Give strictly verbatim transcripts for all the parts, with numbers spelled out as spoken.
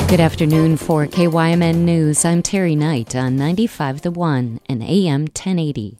Good afternoon for K Y M N News. I'm Terry Knight on ninety-five The One and A M ten eighty.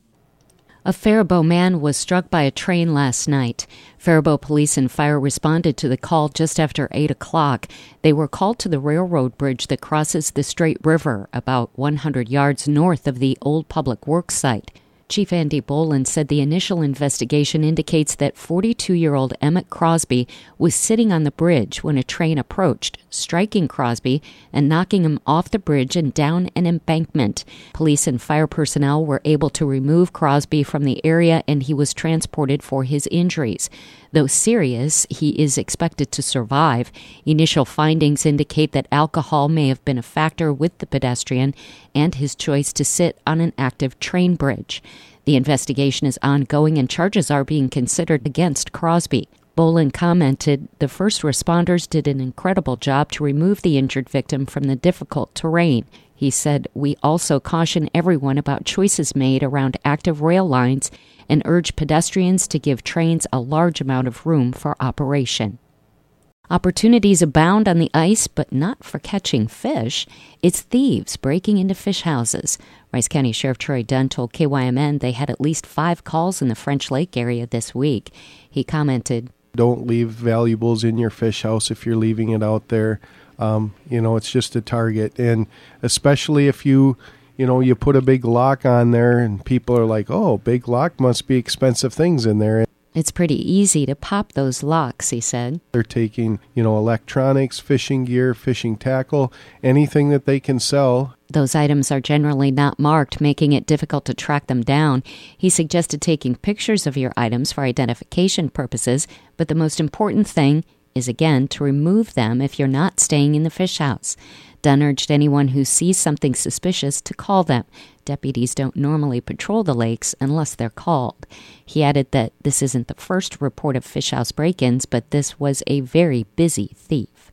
A Faribault man was struck by a train last night. Faribault police and fire responded to the call just after eight o'clock. They were called to the railroad bridge that crosses the Straight River about one hundred yards north of the old public works site. Chief Andy Boland said the initial investigation indicates that forty-two-year-old Emmett Crosby was sitting on the bridge when a train approached, striking Crosby and knocking him off the bridge and down an embankment. Police and fire personnel were able to remove Crosby from the area, and he was transported for his injuries. Though serious, he is expected to survive. Initial findings indicate that alcohol may have been a factor with the pedestrian and his choice to sit on an active train bridge. The investigation is ongoing and charges are being considered against Crosby. Boland commented, "The first responders did an incredible job to remove the injured victim from the difficult terrain." He said, "We also caution everyone about choices made around active rail lines and urge pedestrians to give trains a large amount of room for operation." Opportunities abound on the ice, but not for catching fish. It's thieves breaking into fish houses. Rice County Sheriff Troy Dunn told K Y M N they had at least five calls in the French Lake area this week. He commented, "Don't leave valuables in your fish house if you're leaving it out there. Um, you know, it's just a target. And especially if you, you know, you put a big lock on there and people are like, oh, big lock must be expensive things in there." It's pretty easy to pop those locks, he said. They're taking, you know, electronics, fishing gear, fishing tackle, anything that they can sell. Those items are generally not marked, making it difficult to track them down. He suggested taking pictures of your items for identification purposes, but the most important thing is, again, to remove them if you're not staying in the fish house. Dunn urged anyone who sees something suspicious to call them. Deputies don't normally patrol the lakes unless they're called. He added that this isn't the first report of fish house break-ins, but this was a very busy thief.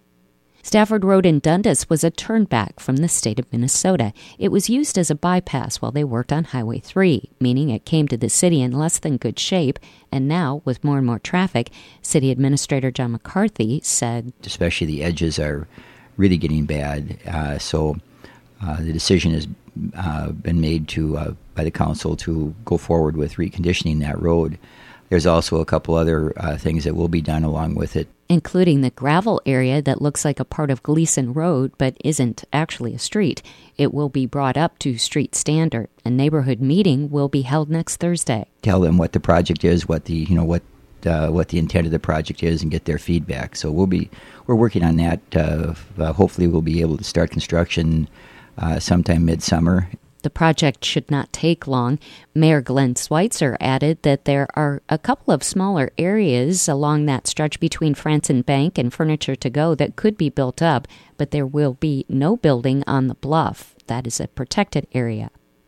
Stafford Road in Dundas was a turnback from the state of Minnesota. It was used as a bypass while they worked on Highway three, meaning it came to the city in less than good shape, and now, with more and more traffic, City Administrator John McCarthy said, especially the edges are really getting bad, uh, so uh, the decision has uh, been made to uh, by the council to go forward with reconditioning that road. There's also a couple other uh, things that will be done along with it, including the gravel area that looks like a part of Gleason Road but isn't actually a street. It will be brought up to street standard. A neighborhood meeting will be held next Thursday. Tell them what the project is, what the you know what uh, what the intent of the project is, and get their feedback. So we'll be we're working on that. Uh, uh, hopefully, we'll be able to start construction uh, sometime midsummer. The project should not take long. Mayor Glenn Schweitzer added that there are a couple of smaller areas along that stretch between Franson Bank and Furniture to Go that could be built up, but there will be no building on the bluff. That is a protected area.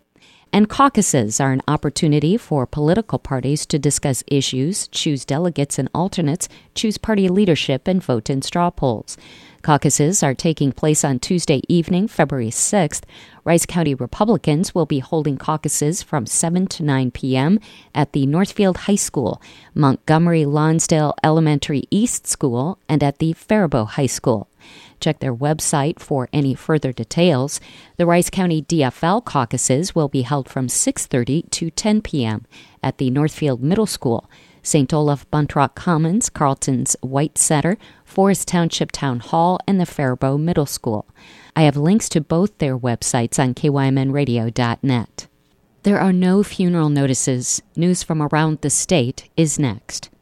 And caucuses are an opportunity for political parties to discuss issues, choose delegates and alternates, choose party leadership, and vote in straw polls. Caucuses are taking place on Tuesday evening, February sixth. Rice County Republicans will be holding caucuses from seven to nine p.m. at the Northfield High School, Montgomery Lonsdale Elementary East School, and at the Faribault High School. Check their website for any further details. The Rice County D F L caucuses will be held from six thirty to ten p.m. at the Northfield Middle School, Saint Olaf Buntrock Commons, Carlton's White Center, Forest Township Town Hall, and the Faribault Middle School. I have links to both their websites on K Y M N radio dot net. There are no funeral notices. News from around the state is next.